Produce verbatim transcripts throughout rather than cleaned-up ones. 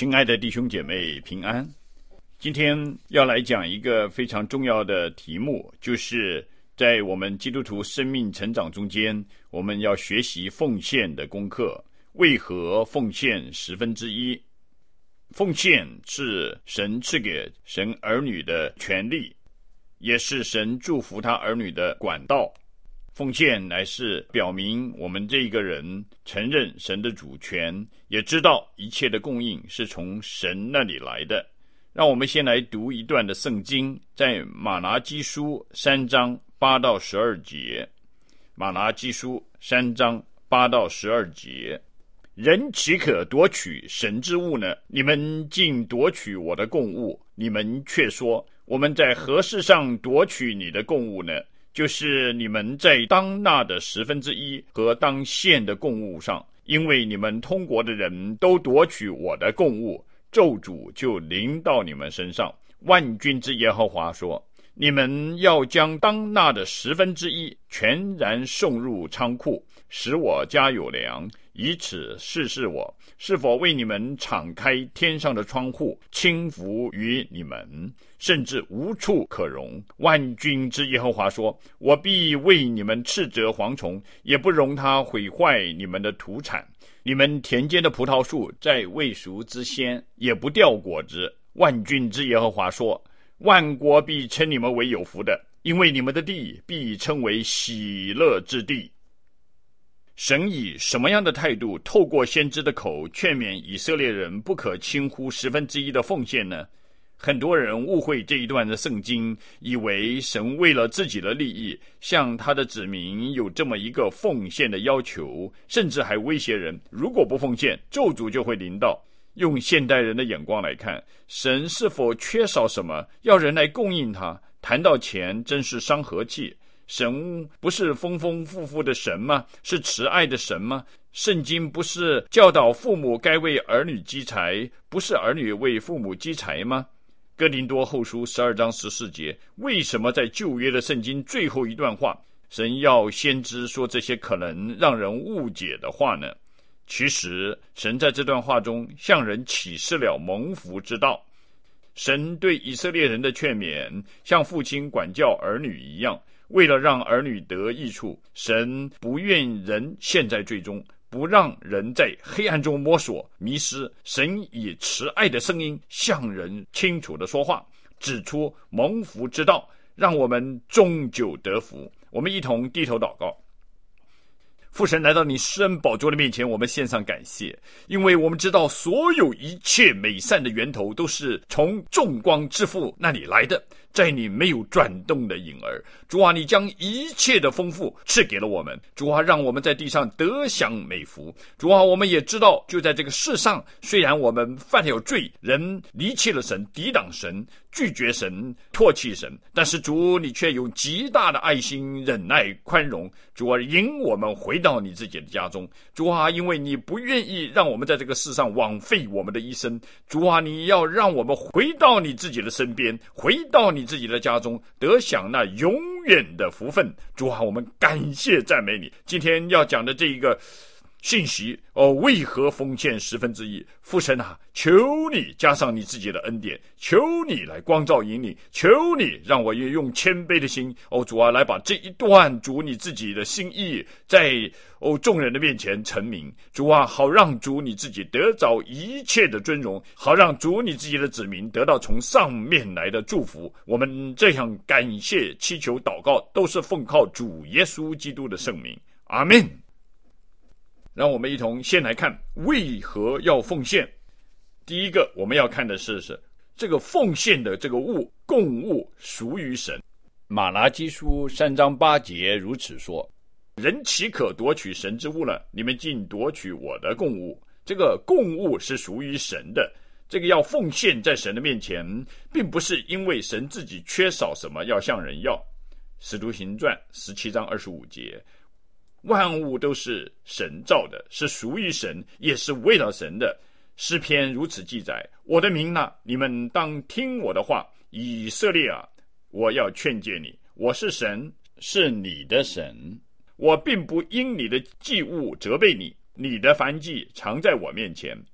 亲爱的弟兄姐妹平安，今天要来讲一个非常重要的题目，就是在我们基督徒生命成长中间，我们要学习奉献的功课。为何奉献十分之一？奉献是神赐给神儿女的权利，也是神祝福他儿女的管道。奉献乃是表明我们这个人承认神的主权，也知道一切的供应是从神那里来的。让我们先来读一段的圣经，在马拿基书三章八到十二节。马拿基书三章八到十二节，人岂可夺取神之物呢？你们竟夺取我的供物，你们却说，我们在何事上夺取你的供物呢？就是你们在当纳的十分之一和当献的供物上，因为你们通国的人都夺取我的供物，咒诅就临到你们身上。万军之耶和华说，你们要将当纳的十分之一全然送入仓库，使我家有粮，以此试试我是否为你们敞开天上的窗户，倾福于你们，甚至无处可容。万军之耶和华说，我必为你们斥责蝗虫，也不容它毁坏你们的土产。你们田间的葡萄树在未熟之先也不掉果子。万军之耶和华说，万国必称你们为有福的，因为你们的地必称为喜乐之地。神以什么样的态度透过先知的口劝勉以色列人不可轻忽十分之一的奉献呢？很多人误会这一段的圣经，以为神为了自己的利益向他的子民有这么一个奉献的要求，甚至还威胁人，如果不奉献，咒诅就会临到。用现代人的眼光来看，神是否缺少什么要人来供应他？谈到钱真是伤和气。神不是丰丰富富的神吗？是慈爱的神吗？圣经不是教导父母该为儿女积财，不是儿女为父母积财吗？哥林多后书十二章十四节，为什么在旧约的圣经最后一段话，神要先知说这些可能让人误解的话呢？其实神在这段话中向人启示了蒙福之道。神对以色列人的劝勉像父亲管教儿女一样，为了让儿女得益处，神不愿人陷在罪中，不让人在黑暗中摸索迷失。神以慈爱的声音向人清楚地说话，指出蒙福之道，让我们终究得福。我们一同低头祷告。父神，来到你施恩宝座的面前，我们献上感谢，因为我们知道所有一切美善的源头都是从众光之父那里来的，在你没有转动的影儿。主啊，你将一切的丰富赐给了我们，主啊，让我们在地上得享美福。主啊，我们也知道，就在这个世上，虽然我们犯了罪，人离弃了神，抵挡神，拒绝神，唾弃神，但是主，你却有极大的爱心、忍耐、宽容。主啊，引我们回到你自己的家中。主啊，因为你不愿意让我们在这个世上枉费我们的一生，主啊，你要让我们回到你自己的身边，回到你自己的家中，得享那永远的福分。主啊，我们感谢赞美你。今天要讲的这一个信息哦，为何奉献十分之一？父神啊，求你加上你自己的恩典，求你来光照引领，求你让我也用谦卑的心哦，主啊，来把这一段主你自己的心意在哦众人的面前陈明。主啊，好让主你自己得着一切的尊荣，好让主你自己的子民得到从上面来的祝福。我们这样感谢祈求祷告，都是奉靠主耶稣基督的圣名，阿们。让我们一同先来看为何要奉献。第一个我们要看的是是这个奉献的这个物供物属于神。马拿基书三章八节如此说，人岂可夺取神之物呢？你们竟夺取我的供物。这个供物是属于神的，这个要奉献在神的面前，并不是因为神自己缺少什么要向人要。使徒行传十七章二十五节，万物都是神造的，是属于神，也是为了神的。诗篇如此记载，我的民哪，你们当听我的话，以色列啊，我要劝诫你，我是神，是你的神，我并不因你的祭物责备你，你的燔祭常在我面前，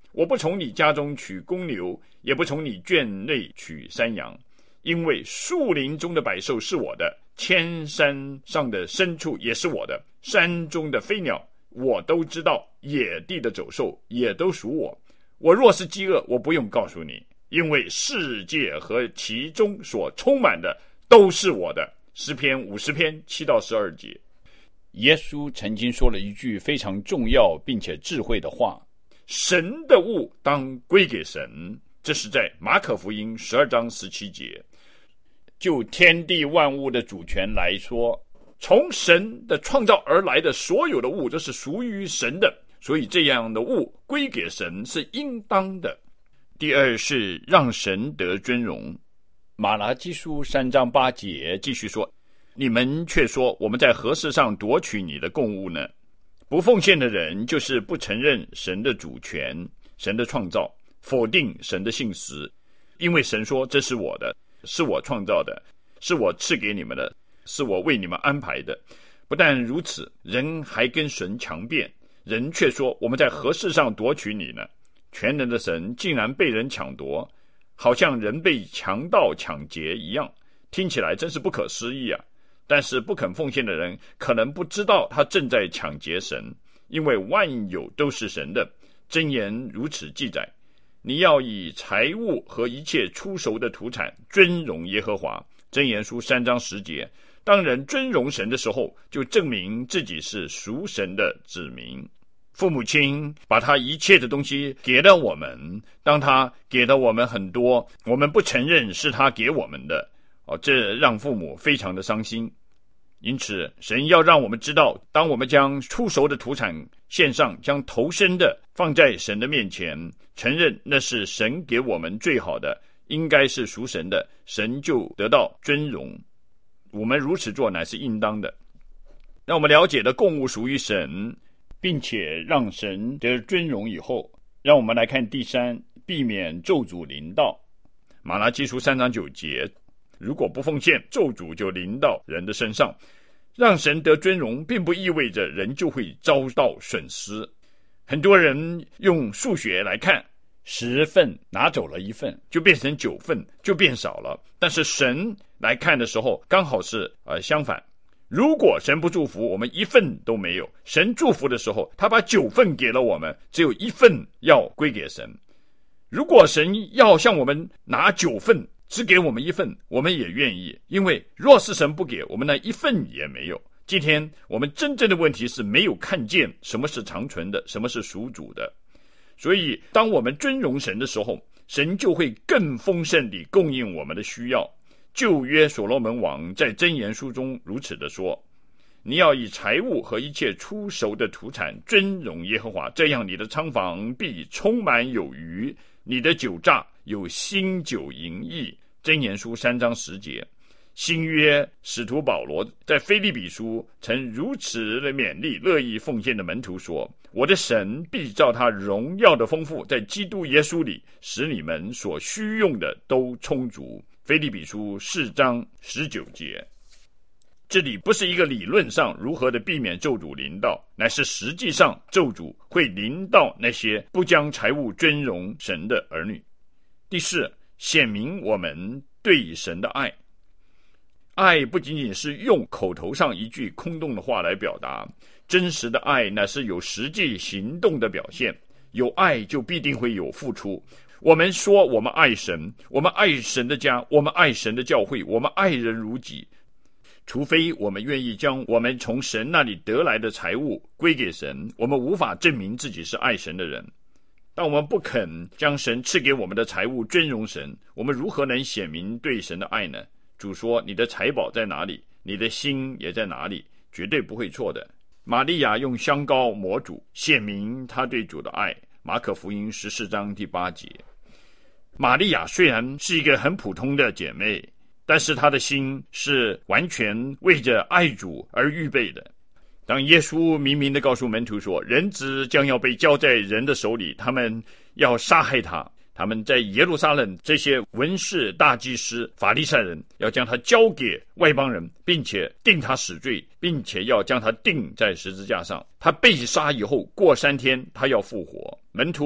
我不从你家中取公牛，也不从你圈内取山羊，因为树林中的百兽是我的，千山上的牲畜也是我的，山中的飞鸟我都知道，野地的走兽也都属我。我若是饥饿，我不用告诉你，因为世界和其中所充满的都是我的。诗篇五十篇七到十二节。耶稣曾经说了一句非常重要并且智慧的话，神的物当归给神，这是在马可福音十二章十七节。就天地万物的主权来说，从神的创造而来的所有的物都是属于神的，所以这样的物归给神是应当的。第二是让神得尊荣。马拉基书三章八节继续说，你们却说我们在何事上夺取你的供物呢？不奉献的人就是不承认神的主权，神的创造，否定神的信实。因为神说这是我的，是我创造的，是我赐给你们的，是我为你们安排的。不但如此，人还跟神强辩，人却说我们在何事上夺取你呢？全能的神竟然被人抢夺，好像人被强盗抢劫一样，听起来真是不可思议啊！但是不肯奉献的人可能不知道他正在抢劫神，因为万有都是神的。箴言如此记载，你要以财物和一切出熟的土产尊荣耶和华。箴言书三章十节。当人尊荣神的时候，就证明自己是属神的子民。父母亲把他一切的东西给了我们，当他给了我们很多，我们不承认是他给我们的，哦，这让父母非常的伤心。因此神要让我们知道，当我们将出熟的土产献上，将头生的放在神的面前，承认那是神给我们最好的，应该是属神的，神就得到尊荣。我们如此做乃是应当的。让我们了解的供物属于神，并且让神得尊荣以后，让我们来看第三，避免咒诅临到。马拉基书三章九节，如果不奉献，咒诅就临到人的身上。让神得尊荣并不意味着人就会遭到损失。很多人用数学来看，十份拿走了一份，就变成九份，就变少了。但是神来看的时候，刚好是呃相反。如果神不祝福，我们一份都没有；神祝福的时候，他把九份给了我们，只有一份要归给神。如果神要向我们拿九份，只给我们一份，我们也愿意，因为若是神不给，我们那一份也没有。今天我们真正的问题是没有看见什么是长存的，什么是属主的。所以当我们尊荣神的时候，神就会更丰盛地供应我们的需要。旧约所罗门王在箴言书中如此的说，你要以财物和一切出熟的土产尊荣耶和华，这样你的仓房必充满有余，你的酒榨有新酒盈溢。箴言书三章十节。新约使徒保罗在腓立比书曾如此的勉励乐意奉献的门徒说，我的神必照他荣耀的丰富，在基督耶稣里使你们所需用的都充足。腓立比书四章十九节。这里不是一个理论上如何的避免咒诅临到，乃是实际上咒诅会临到那些不将财物尊荣神的儿女。第四，显明我们对神的爱。爱不仅仅是用口头上一句空洞的话来表达，真实的爱乃是有实际行动的表现。有爱就必定会有付出。我们说我们爱神，我们爱神的家，我们爱神的教会，我们爱人如己，除非我们愿意将我们从神那里得来的财物归给神，我们无法证明自己是爱神的人。当我们不肯将神赐给我们的财物尊荣神，我们如何能显明对神的爱呢？主说，你的财宝在哪里，你的心也在哪里，绝对不会错的。玛利亚用香膏抹主，显明她对主的爱。马可福音十四章第八节。玛利亚虽然是一个很普通的姐妹，但是她的心是完全为着爱主而预备的。当耶稣明明地告诉门徒说，人子将要被交在人的手里，他们要杀害他，他们在耶路撒冷这些文士、大祭司、法利赛人要将他交给外邦人，并且定他死罪，并且要将他钉在十字架上。他被杀以后，过三天他要复活。门徒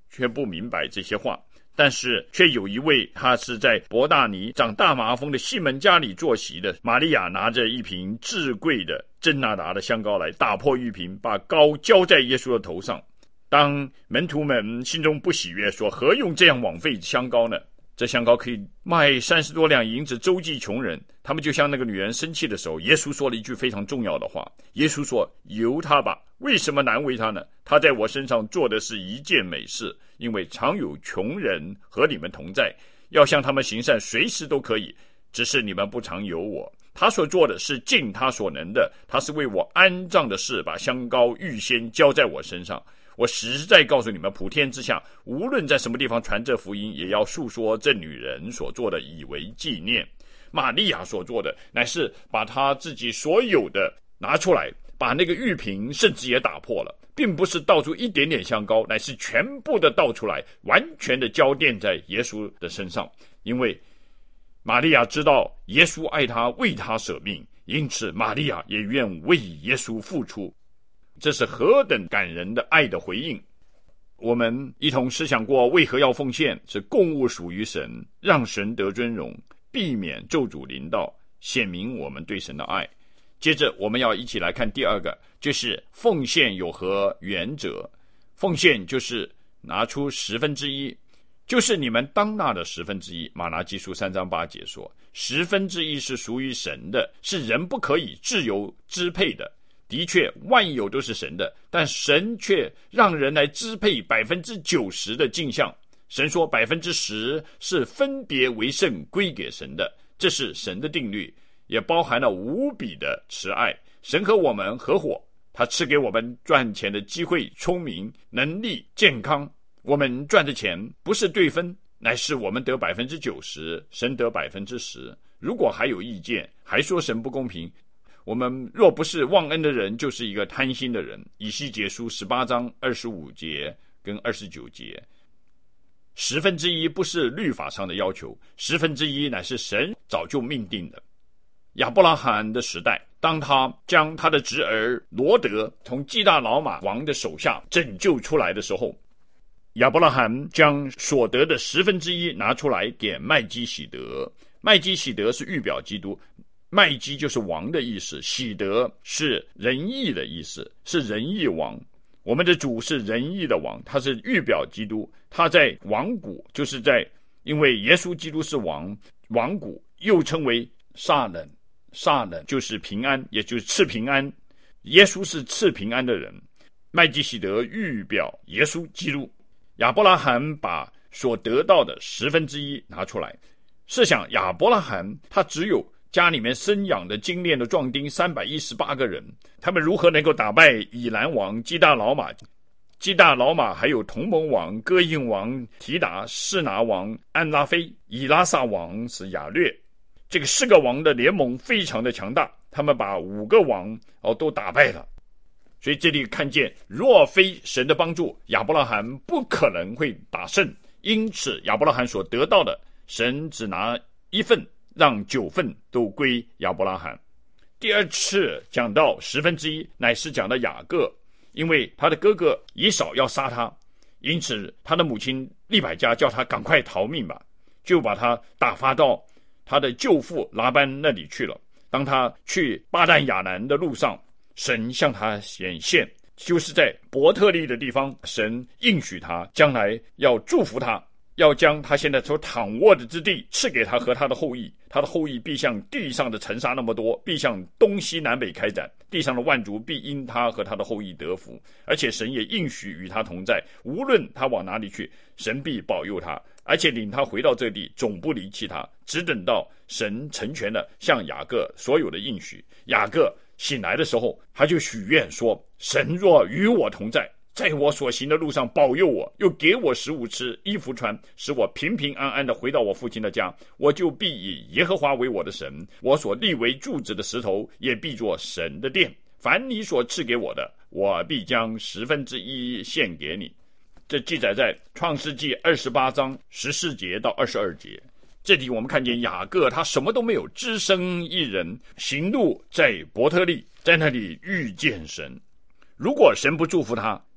却不明白这些话。但是却有一位，他是在伯大尼长大麻风的西门家里坐席的玛利亚，拿着一瓶至贵的真拿达的香膏来，打破玉瓶，把膏浇在耶稣的头上。当门徒们心中不喜悦，说何用这样枉费香膏呢？这香膏可以卖三十多两银子周济穷人。他们就像那个女人生气的时候，耶稣说了一句非常重要的话。耶稣说，由他吧，为什么难为他呢？他在我身上做的是一件美事，因为常有穷人和你们同在，要向他们行善，随时都可以，只是你们不常有我。他所做的是尽他所能的，他是为我安葬的事，把香膏预先浇在我身上。我实在告诉你们，普天之下无论在什么地方传这福音，也要述说这女人所做的，以为纪念。玛利亚所做的乃是把她自己所有的拿出来，把那个玉瓶甚至也打破了，并不是倒出一点点香膏，乃是全部的倒出来，完全的浇奠在耶稣的身上。因为玛利亚知道耶稣爱她，为她舍命，因此玛利亚也愿为耶稣付出。这是何等感人的爱的回应。我们一同思想过，为何要奉献？是供物属于神，让神得尊荣，避免咒诅临到，显明我们对神的爱。接着我们要一起来看第二个，就是奉献有何原则。奉献就是拿出十分之一，就是你们当纳的十分之一。马拉基书三章八节说，十分之一是属于神的，是人不可以自由支配的。的确万有都是神的，但神却让人来支配百分之九十的镜像。神说百分之十是分别为圣归给神的，这是神的定律，也包含了无比的慈爱。神和我们合伙，他赐给我们赚钱的机会、聪明、能力、健康。我们赚的钱不是对分，乃是我们得百分之九十，神得百分之十。如果还有意见，还说神不公平，我们若不是忘恩的人，就是一个贪心的人。以西结书十八章二十五节跟二十九节，十分之一不是律法上的要求，十分之一乃是神早就命定的。亚伯拉罕的时代，当他将他的侄儿罗德从基大老马王的手下拯救出来的时候，亚伯拉罕将所得的十分之一拿出来给麦基洗德。麦基洗德是预表基督，麦基就是王的意思，喜德是仁义的意思，是仁义王。我们的主是仁义的王，他是预表基督。他在王谷，就是在因为耶稣基督是王，王谷又称为撒冷，撒冷就是平安，也就是赐平安。耶稣是赐平安的人。麦基洗德预表耶稣基督。亚伯拉罕把所得到的十分之一拿出来，试想亚伯拉罕他只有家里面生养的精炼的壮丁三百一十八个人，他们如何能够打败以兰王基大老马？基大老马还有同盟王哥印王提达、士拿王安拉菲、以拉萨王是亚略。这个四个王的联盟非常的强大，他们把五个王哦都打败了。所以这里看见，若非神的帮助，亚伯拉罕不可能会打胜。因此亚伯拉罕所得到的，神只拿一份，让九份都归亚伯拉罕。第二次讲到十分之一，乃是讲到雅各，因为他的哥哥以扫要杀他，因此他的母亲利百加叫他赶快逃命吧，就把他打发到他的舅父拉班那里去了。当他去巴旦亚兰的路上，神向他显现，就是在伯特利的地方，神应许他将来要祝福他，要将他现在所躺卧的之地赐给他和他的后裔，他的后裔必像地上的尘沙那么多，必向东西南北开展，地上的万族必因他和他的后裔得福。而且神也应许与他同在，无论他往哪里去，神必保佑他，而且领他回到这地，总不离弃他，只等到神成全了向雅各所有的应许。雅各醒来的时候，他就许愿说，神若与我同在，在我所行的路上保佑我，又给我食物吃，衣服穿，使我平平安安的回到我父亲的家，我就必以耶和华为我的神，我所立为柱子的石头也必作神的殿。凡你所赐给我的，我必将十分之一献给你。这记载在创世纪二十八章十四节到二十二节。这里我们看见雅各他什么都没有，只身一人行路在伯特利，在那里遇见神。如果神不祝福他，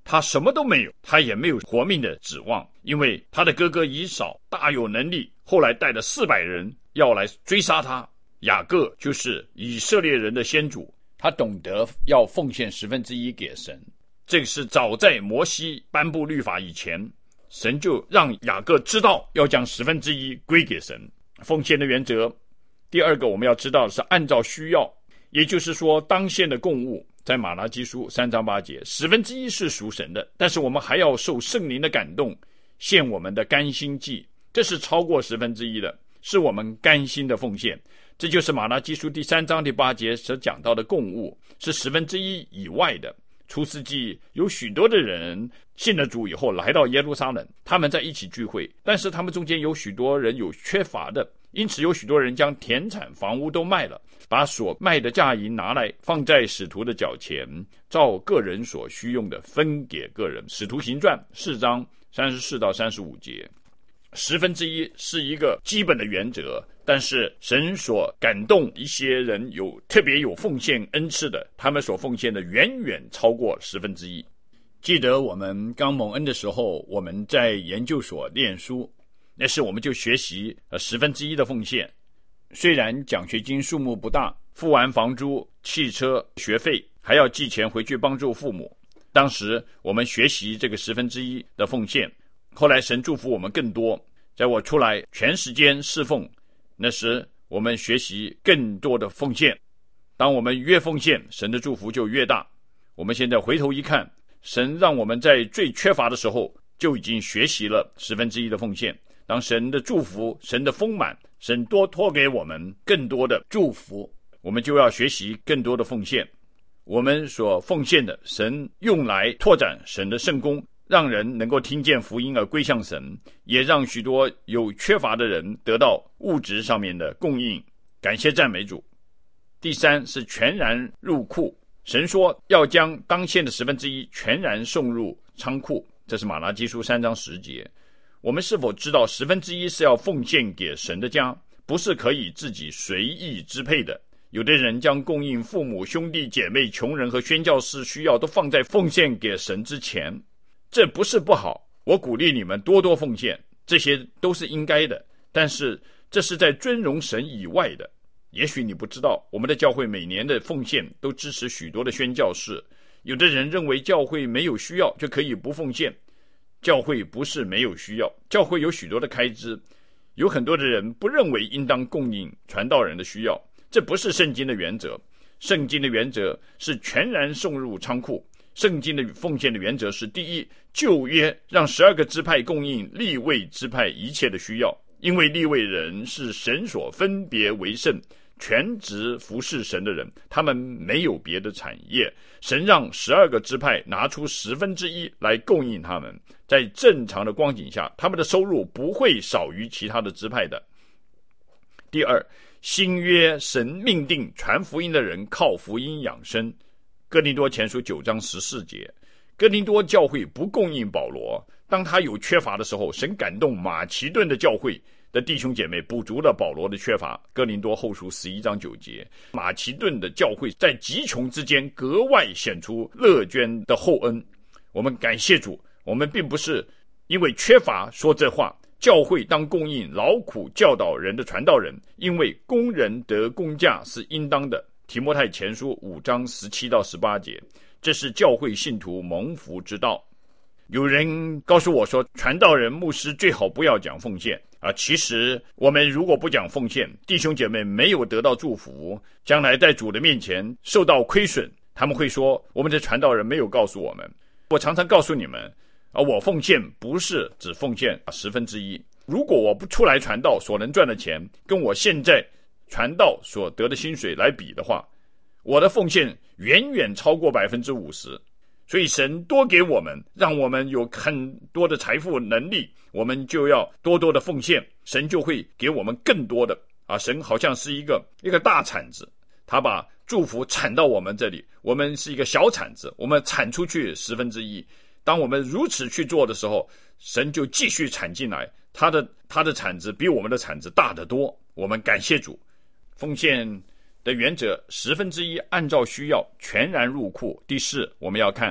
他什么都没有，他也没有活命的指望，因为他的哥哥以扫大有能力，后来带了四百人要来追杀他。雅各就是以色列人的先祖，他懂得要奉献十分之一给神。这个是早在摩西颁布律法以前，神就让雅各知道要将十分之一归给神。奉献的原则，第二个我们要知道的是按照需要，也就是说当献的供物，在马拉基书三章八节，十分之一是属神的，但是我们还要受圣灵的感动，献我们的甘心祭，这是超过十分之一的，是我们甘心的奉献。这就是马拉基书第三章第八节所讲到的供物，是十分之一以外的。初世纪有许多的人信了主以后来到耶路撒冷，他们在一起聚会，但是他们中间有许多人有缺乏的，因此有许多人将田产房屋都卖了，把所卖的价银拿来放在使徒的脚前，照个人所需用的分给个人。使徒行传四章三十四到三十五节。十分之一是一个基本的原则，但是神所感动一些人有特别有奉献恩赐的，他们所奉献的远远超过十分之一。记得我们刚蒙恩的时候，我们在研究所念书，那时我们就学习呃十分之一的奉献。虽然奖学金数目不大，付完房租、汽车学费，还要寄钱回去帮助父母。当时我们学习这个十分之一的奉献，后来神祝福我们更多，在我出来全时间侍奉，那时我们学习更多的奉献。当我们越奉献，神的祝福就越大。我们现在回头一看，神让我们在最缺乏的时候就已经学习了十分之一的奉献。当神的祝福、神的丰满，神多托给我们更多的祝福，我们就要学习更多的奉献。我们所奉献的，神用来拓展神的圣工，让人能够听见福音而归向神，也让许多有缺乏的人得到物质上面的供应。感谢赞美主。第三是全然入库，神说要将当献的十分之一全然送入仓库，这是马拉基书三章十节。我们是否知道十分之一是要奉献给神的家，不是可以自己随意支配的？有的人将供应父母、兄弟姐妹、穷人和宣教士需要都放在奉献给神之前，这不是不好，我鼓励你们多多奉献，这些都是应该的，但是这是在尊荣神以外的。也许你不知道，我们的教会每年的奉献都支持许多的宣教士。有的人认为教会没有需要就可以不奉献，教会不是没有需要，教会有许多的开支，有很多的人不认为应当供应传道人的需要，这不是圣经的原则。圣经的原则是全然送入仓库。圣经的奉献的原则是：第一，旧约让十二个支派供应利未支派一切的需要，因为利未人是神所分别为圣，全职服侍神的人，他们没有别的产业，神让十二个支派拿出十分之一来供应他们，在正常的光景下，他们的收入不会少于其他的支派的。第二，新约神命定传福音的人靠福音养生。哥林多前书九章十四节，哥林多教会不供应保罗，当他有缺乏的时候，神感动马其顿的教会的弟兄姐妹补足了保罗的缺乏。哥林多后书十一章九节，马其顿的教会在极穷之间格外显出乐捐的厚恩。我们感谢主，我们并不是因为缺乏说这话，教会当供应劳苦教导人的传道人，因为工人得工价是应当的。提摩太前书五章十七到十八节，这是教会信徒蒙福之道。有人告诉我说，传道人牧师最好不要讲奉献啊！其实我们如果不讲奉献，弟兄姐妹没有得到祝福，将来在主的面前受到亏损，他们会说我们的传道人没有告诉我们。我常常告诉你们啊，我奉献不是只奉献十分之一。如果我不出来传道所能赚的钱，跟我现在传道所得的薪水来比的话，我的奉献远远超过百分之五十。所以神多给我们，让我们有很多的财富能力，我们就要多多的奉献，神就会给我们更多的啊！神好像是一个一个大铲子，他把祝福铲到我们这里，我们是一个小铲子，我们铲出去十分之一。当我们如此去做的时候，神就继续铲进来，他的他的铲子比我们的铲子大得多。我们感谢主。奉献的原则，十分之一按照需要全然入库。第四，我们要看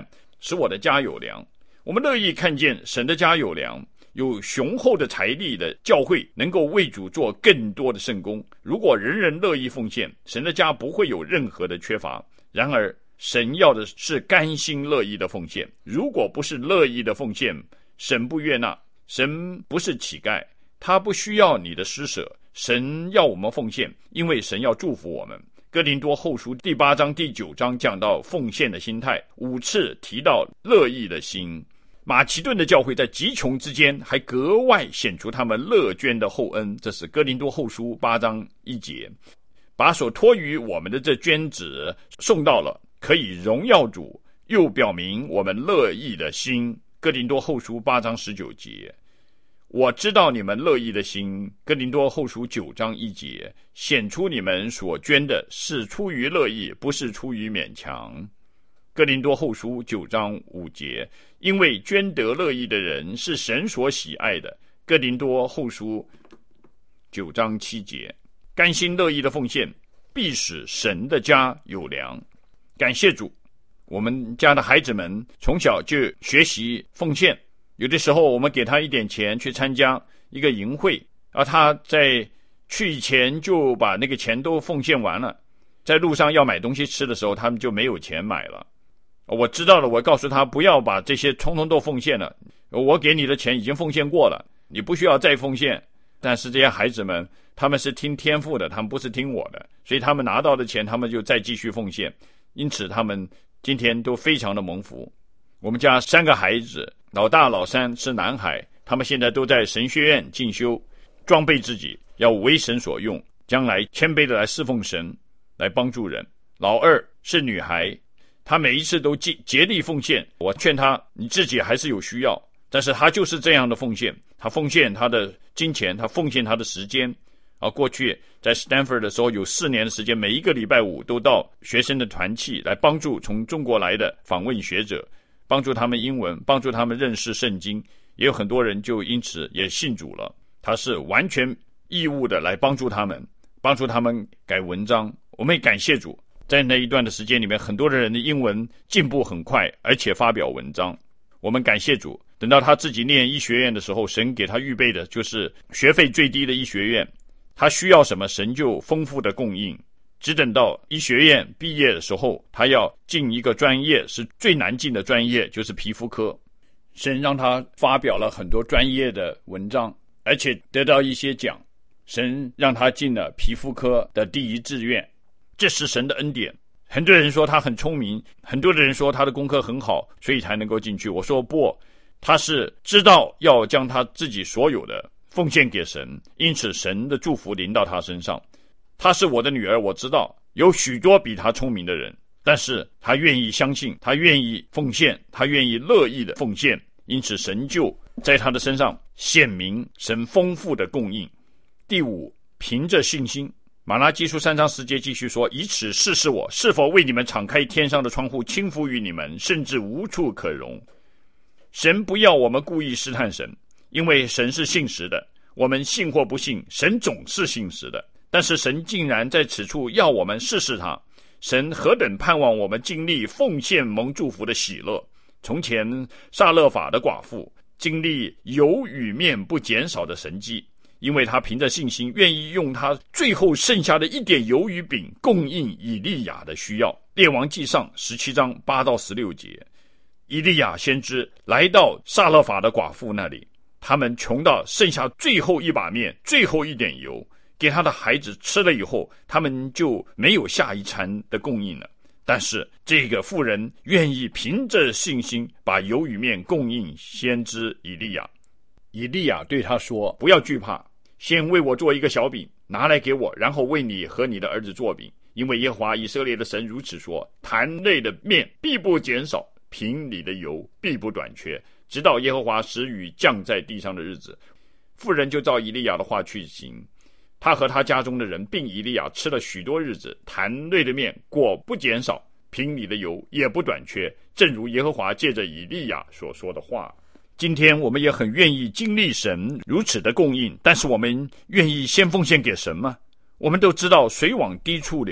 使我的家有粮。我们乐意看见神的家有粮，有雄厚的财力的教会能够为主做更多的圣工。如果人人乐意奉献，神的家不会有任何的缺乏。然而神要的是甘心乐意的奉献，如果不是乐意的奉献，神不悦纳。神不是乞丐，他不需要你的施舍，神要我们奉献，因为神要祝福我们。哥林多后书第八章第九章讲到奉献的心态，五次提到乐意的心。马其顿的教会在极穷之间还格外显出他们乐捐的厚恩，这是哥林多后书八章一节。把所托于我们的这捐子送到了，可以荣耀主，又表明我们乐意的心。哥林多后书八章十九节。我知道你们乐意的心，哥林多后书九章一节，显出你们所捐的是出于乐意，不是出于勉强。哥林多后书九章五节，因为捐得乐意的人是神所喜爱的。哥林多后书九章七节，甘心乐意的奉献必使神的家有粮。感谢主，我们家的孩子们从小就学习奉献，有的时候我们给他一点钱去参加一个营会，而他在去以前就把那个钱都奉献完了，在路上要买东西吃的时候他们就没有钱买了。我知道了，我告诉他不要把这些通通都奉献了，我给你的钱已经奉献过了，你不需要再奉献。但是这些孩子们他们是听天父的，他们不是听我的，所以他们拿到的钱他们就再继续奉献，因此他们今天都非常的蒙福。我们家三个孩子，老大老三是男孩，他们现在都在神学院进修，装备自己要为神所用，将来谦卑的来侍奉神，来帮助人。老二是女孩，她每一次都竭力奉献，我劝她你自己还是有需要，但是她就是这样的奉献，她奉献她的金钱，她奉献她的时间。啊，过去在 Stanford 的时候有四年的时间，每一个礼拜五都到学生的团契来帮助从中国来的访问学者，帮助他们英文，帮助他们认识圣经，也有很多人就因此也信主了。他是完全义务的来帮助他们，帮助他们改文章。我们也感谢主，在那一段的时间里面，很多的人的英文进步很快，而且发表文章。我们感谢主，等到他自己念医学院的时候，神给他预备的就是学费最低的医学院，他需要什么神就丰富的供应。只等到医学院毕业的时候，他要进一个专业，是最难进的专业，就是皮肤科。神让他发表了很多专业的文章，而且得到一些奖。神让他进了皮肤科的第一志愿，这是神的恩典。很多人说他很聪明，很多的人说他的功课很好，所以才能够进去。我说不，他是知道要将他自己所有的奉献给神，因此神的祝福临到他身上。她是我的女儿，我知道有许多比她聪明的人，但是她愿意相信，她愿意奉献，她愿意乐意的奉献，因此神就在她的身上显明神丰富的供应。第五，凭着信心。马拉基书三章十节继续说，以此试试我是否为你们敞开天上的窗户，倾覆于你们，甚至无处可容。神不要我们故意试探神，因为神是信实的，我们信或不信，神总是信实的。但是神竟然在此处要我们试试他，神何等盼望我们经历奉献蒙祝福的喜乐。从前撒勒法的寡妇经历油与面不减少的神迹，因为他凭着信心愿意用他最后剩下的一点油与饼供应以利亚的需要。列王纪上十七章八到十六节，以利亚先知来到撒勒法的寡妇那里，他们穷到剩下最后一把面，最后一点油，给他的孩子吃了以后，他们就没有下一餐的供应了。但是这个妇人愿意凭着信心把油与面供应先知以利亚。以利亚对他说，不要惧怕，先为我做一个小饼，拿来给我，然后为你和你的儿子做饼。因为耶和华以色列的神如此说，坛内的面必不减少，瓶里的油必不短缺，直到耶和华使雨降在地上的日子。妇人就照以利亚的话去行，他和他家中的人并以利亚吃了许多日子，坛内的面果不减少，瓶里的油也不短缺，正如耶和华借着以利亚所说的话。今天我们也很愿意经历神如此的供应，但是我们愿意先奉献给神吗？我们都知道水往低处流，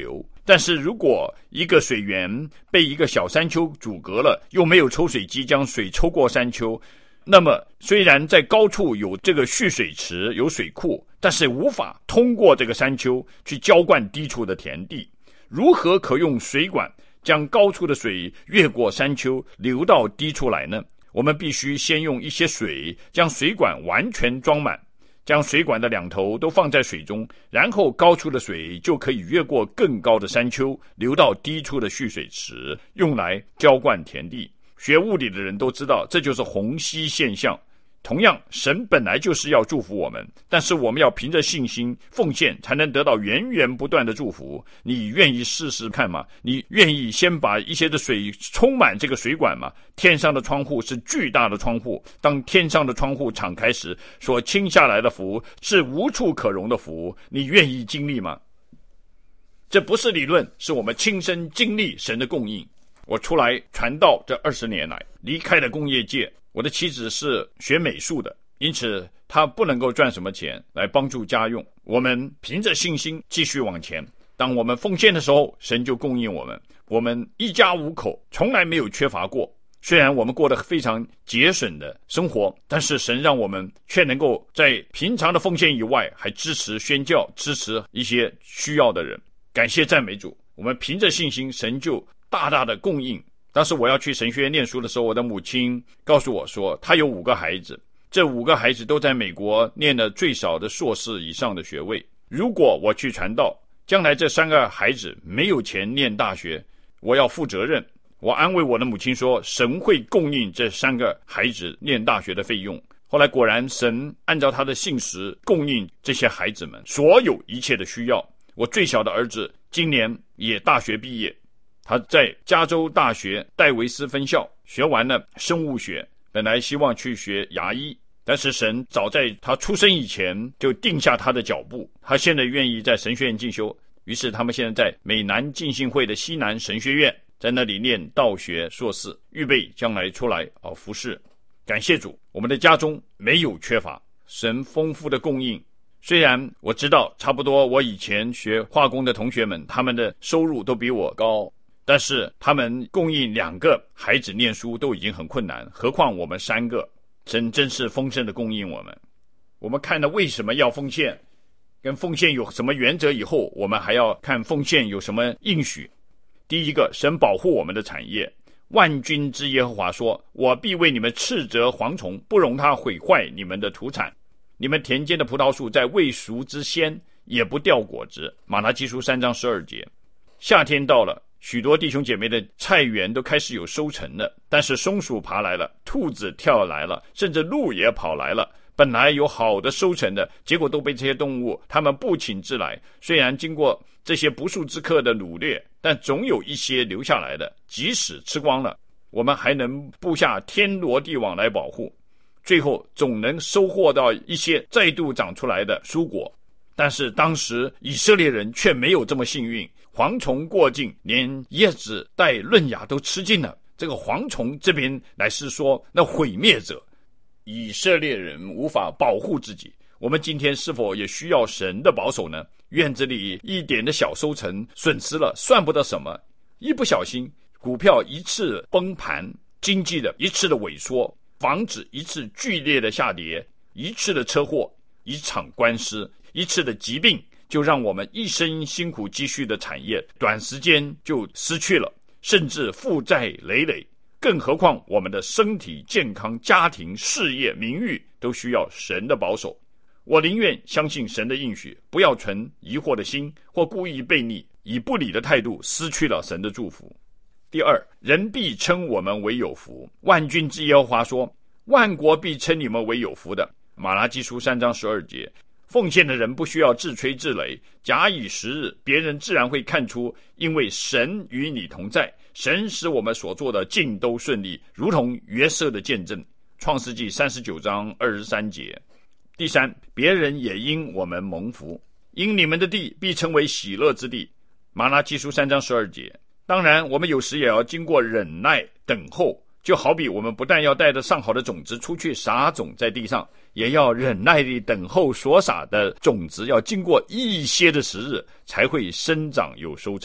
但是如果一个水源被一个小山丘阻隔了，又没有抽水机将水抽过山丘，那么虽然在高处有这个蓄水池有水库，但是无法通过这个山丘去浇灌低处的田地。如何可用水管将高处的水越过山丘流到低处来呢？我们必须先用一些水将水管完全装满，将水管的两头都放在水中，然后高处的水就可以越过更高的山丘流到低处的蓄水池，用来浇灌田地。学物理的人都知道，这就是虹吸现象。同样，神本来就是要祝福我们，但是我们要凭着信心奉献，才能得到源源不断的祝福。你愿意试试看吗？你愿意先把一些的水充满这个水管吗？天上的窗户是巨大的窗户，当天上的窗户敞开时，所倾下来的福是无处可容的福。你愿意经历吗？这不是理论，是我们亲身经历神的供应。我出来传道这二十年来，离开了工业界。我的妻子是学美术的，因此她不能够赚什么钱来帮助家用。我们凭着信心继续往前。当我们奉献的时候，神就供应我们。我们一家五口从来没有缺乏过。虽然我们过得非常节省的生活，但是神让我们却能够在平常的奉献以外，还支持宣教，支持一些需要的人。感谢赞美主，我们凭着信心，神就大大的供应。当时我要去神学院念书的时候，我的母亲告诉我说，她有五个孩子，这五个孩子都在美国念了最少的硕士以上的学位。如果我去传道，将来这三个孩子没有钱念大学，我要负责任。我安慰我的母亲说，神会供应这三个孩子念大学的费用。后来果然，神按照他的信实供应这些孩子们所有一切的需要。我最小的儿子今年也大学毕业，他在加州大学戴维斯分校学完了生物学，本来希望去学牙医，但是神早在他出生以前就定下他的脚步，他现在愿意在神学院进修。于是他们现在在美南浸信会的西南神学院，在那里念道学硕士，预备将来出来啊服侍。感谢主，我们的家中没有缺乏，神丰富的供应。虽然我知道差不多我以前学化工的同学们，他们的收入都比我高，但是他们供应两个孩子念书都已经很困难，何况我们三个。神真是丰盛的供应我们。我们看了为什么要奉献，跟奉献有什么原则以后，我们还要看奉献有什么应许。第一个，神保护我们的产业。万军之耶和华说，我必为你们斥责蝗虫，不容它毁坏你们的土产。你们田间的葡萄树在未熟之先也不掉果子。马拉基书三章十二节。夏天到了，许多弟兄姐妹的菜园都开始有收成了，但是松鼠爬来了，兔子跳来了，甚至鹿也跑来了。本来有好的收成的，结果都被这些动物他们不请自来。虽然经过这些不速之客的掳掠，但总有一些留下来的，即使吃光了，我们还能布下天罗地网来保护，最后总能收获到一些再度长出来的蔬果。但是当时以色列人却没有这么幸运，蝗虫过境，连叶子带嫩芽都吃尽了。这个蝗虫这边乃是说那毁灭者，以色列人无法保护自己。我们今天是否也需要神的保守呢？院子里一点的小收成损失了，算不得什么，一不小心股票一次崩盘，经济的一次的萎缩，房子一次剧烈的下跌，一次的车祸，一场官司，一次的疾病，就让我们一生辛苦积蓄的产业短时间就失去了，甚至负债累累。更何况我们的身体健康、家庭、事业、名誉都需要神的保守。我宁愿相信神的应许，不要存疑惑的心，或故意悖逆，以不理的态度失去了神的祝福。第二，人必称我们为有福。万军之耶和华说，万国必称你们为有福的。马拉基书三章十二节。奉献的人不需要自吹自擂，假以时日，别人自然会看出，因为神与你同在，神使我们所做的尽都顺利，如同约瑟的见证。创世纪三十九章二十三节。第三，别人也因我们蒙福，因你们的地必称为喜乐之地。马拉基书三章十二节。当然，我们有时也要经过忍耐等候，就好比我们不但要带着上好的种子出去撒种在地上，也要忍耐地等候所撒的种子要经过一些的时日才会生长有收成。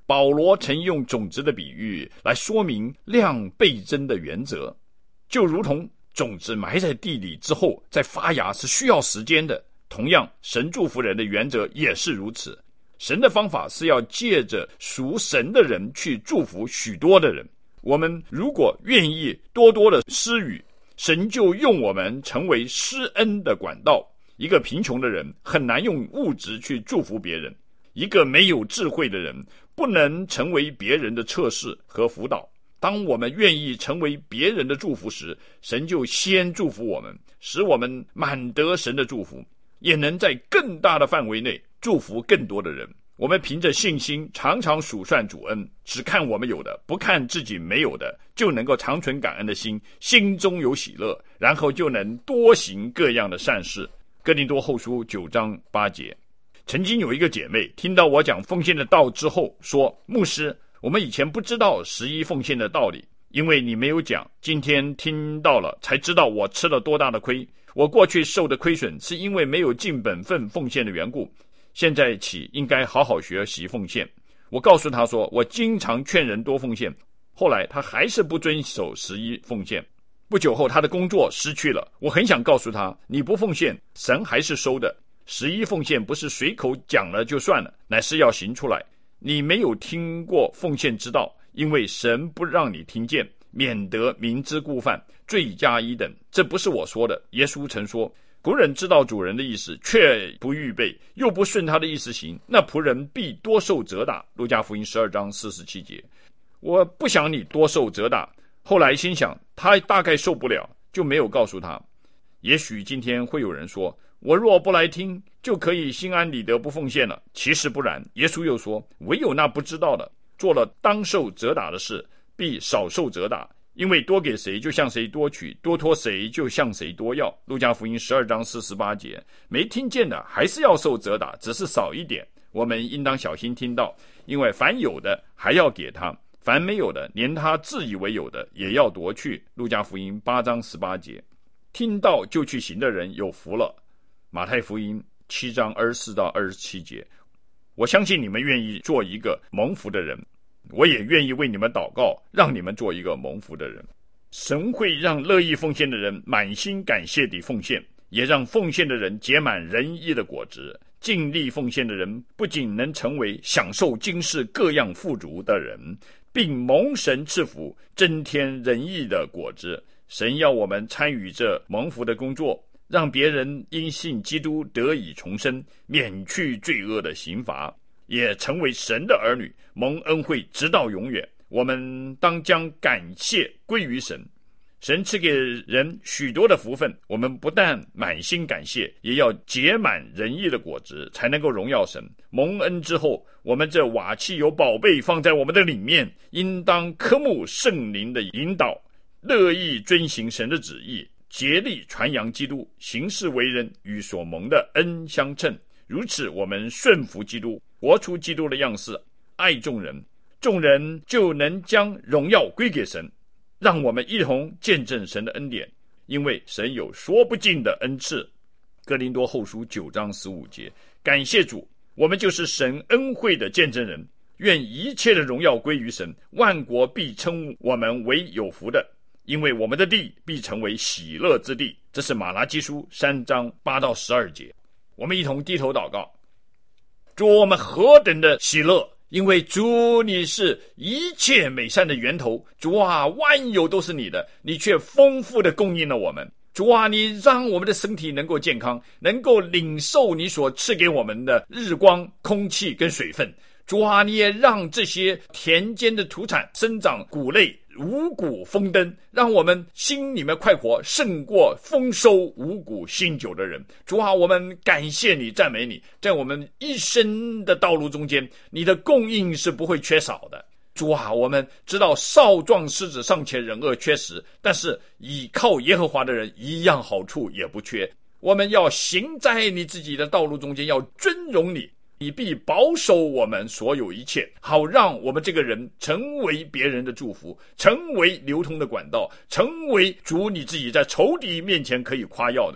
保罗曾用种子的比喻来说明量倍增的原则，就如同种子埋在地里之后再发芽是需要时间的，同样神祝福人的原则也是如此。神的方法是要借着属神的人去祝福许多的人，我们如果愿意多多的施予，神就用我们成为施恩的管道。一个贫穷的人很难用物质去祝福别人，一个没有智慧的人不能成为别人的测试和辅导。当我们愿意成为别人的祝福时，神就先祝福我们，使我们满得神的祝福，也能在更大的范围内祝福更多的人。我们凭着信心常常数算主恩，只看我们有的，不看自己没有的，就能够长存感恩的心，心中有喜乐，然后就能多行各样的善事。哥林多后书九章八节。曾经有一个姐妹听到我讲奉献的道之后说，牧师，我们以前不知道十一奉献的道理，因为你没有讲，今天听到了才知道我吃了多大的亏。我过去受的亏损是因为没有尽本分奉献的缘故，现在起应该好好学习奉献。我告诉她说，我经常劝人多奉献，后来她还是不遵守十一奉献。不久后她的工作失去了，我很想告诉她，你不奉献，神还是收的。十一奉献不是随口讲了就算了，乃是要行出来。你没有听过奉献之道，因为神不让你听见，免得明知故犯，罪加一等。这不是我说的，耶稣曾说，仆人知道主人的意思，却不预备，又不顺他的意思行，那仆人必多受责打。路加福音十二章四十七节。我不想你多受责打，后来心想他大概受不了，就没有告诉他。也许今天会有人说，我若不来听，就可以心安理得不奉献了。其实不然，耶稣又说，唯有那不知道的，做了当受责打的事，必少受责打。因为多给谁，就向谁多取；多托谁，就向谁多要。路加福音十二章四十八节。没听见的还是要受责打，只是少一点。我们应当小心听到，因为凡有的还要给他，凡没有的，连他自以为有的也要夺去。路加福音八章十八节。听到就去行的人有福了。马太福音七章二十四到二十七节。我相信你们愿意做一个蒙福的人，我也愿意为你们祷告，让你们做一个蒙福的人。神会让乐意奉献的人满心感谢地奉献，也让奉献的人结满仁义的果子。尽力奉献的人不仅能成为享受今世各样富足的人，并蒙神赐福，增添仁义的果子。神要我们参与这蒙福的工作，让别人因信基督得以重生，免去罪恶的刑罚，也成为神的儿女，蒙恩惠直到永远。我们当将感谢归于神。神赐给人许多的福分，我们不但满心感谢，也要结满仁义的果子，才能够荣耀神。蒙恩之后，我们这瓦器有宝贝放在我们的里面，应当科目圣灵的引导，乐意遵行神的旨意，竭力传扬基督，行事为人与所蒙的恩相称。如此，我们顺服基督，活出基督的样式，爱众人，众人就能将荣耀归给神。让我们一同见证神的恩典，因为神有说不尽的恩赐。哥林多后书九章十五节。感谢主，我们就是神恩惠的见证人。愿一切的荣耀归于神，万国必称我们为有福的，因为我们的地必成为喜乐之地。这是马拉基书三章八到十二节。我们一同低头祷告。主，我们何等的喜乐，因为主你是一切美善的源头。主啊，万有都是你的，你却丰富的供应了我们。主啊，你让我们的身体能够健康，能够领受你所赐给我们的日光、空气跟水分。主啊，你也让这些田间的土产生长谷类，五谷丰登，让我们心里面快活，胜过丰收五谷新酒的人。主啊，我们感谢你，赞美你，在我们一生的道路中间，你的供应是不会缺少的。主啊，我们知道少壮狮子尚且忍饿缺食，但是倚靠耶和华的人一样好处也不缺。我们要行在你自己的道路中间，要尊荣你，你必保守我们所有一切，好让我们这个人成为别人的祝福，成为流通的管道，成为主你自己在仇敌面前可以夸耀的。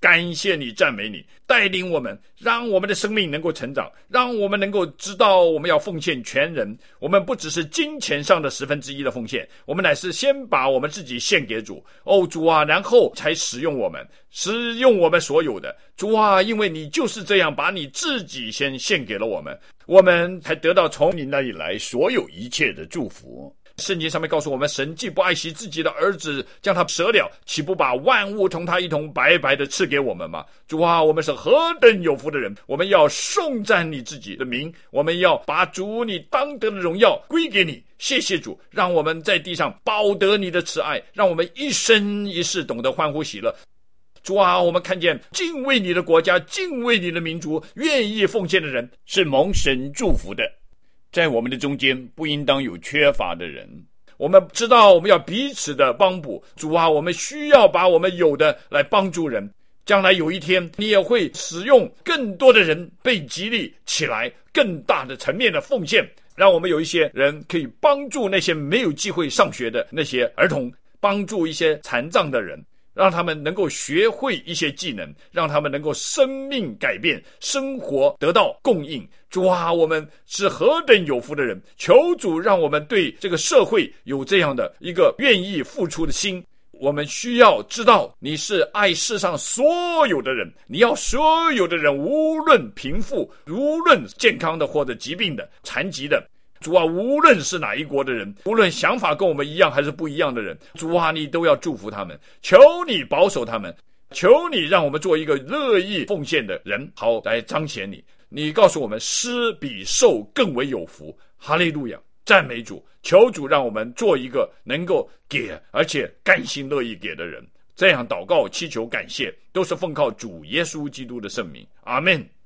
感谢你，赞美你，带领我们，让我们的生命能够成长，让我们能够知道我们要奉献全人。我们不只是金钱上的十分之一的奉献，我们乃是先把我们自己献给主，哦主啊，然后才使用我们，使用我们所有的。主啊，因为你就是这样把你自己先献给了我们，我们才得到从你那里来所有一切的祝福。圣经上面告诉我们，神既不爱惜自己的儿子，将他舍了，岂不把万物同他一同白白的赐给我们吗？主啊，我们是何等有福的人，我们要颂赞你自己的名，我们要把主你当得的荣耀归给你。谢谢主，让我们在地上报得你的慈爱，让我们一生一世懂得欢呼喜乐。主啊，我们看见敬畏你的国家，敬畏你的民族，愿意奉献的人是蒙神祝福的。在我们的中间不应当有缺乏的人，我们知道我们要彼此的帮补。主啊，我们需要把我们有的来帮助人，将来有一天你也会使用更多的人被激励起来，更大的层面的奉献，让我们有一些人可以帮助那些没有机会上学的那些儿童，帮助一些残障的人，让他们能够学会一些技能，让他们能够生命改变，生活得到供应。主啊，我们是何等有福的人，求主让我们对这个社会有这样的一个愿意付出的心。我们需要知道你是爱世上所有的人，你要所有的人，无论贫富，无论健康的或者疾病的、残疾的，主啊，无论是哪一国的人，无论想法跟我们一样还是不一样的人，主啊，你都要祝福他们，求你保守他们，求你让我们做一个乐意奉献的人，好来彰显你。你告诉我们，施比受更为有福。哈利路亚，赞美主，求主让我们做一个能够给而且甘心乐意给的人。这样祷告祈求感谢，都是奉靠主耶稣基督的圣名，阿们。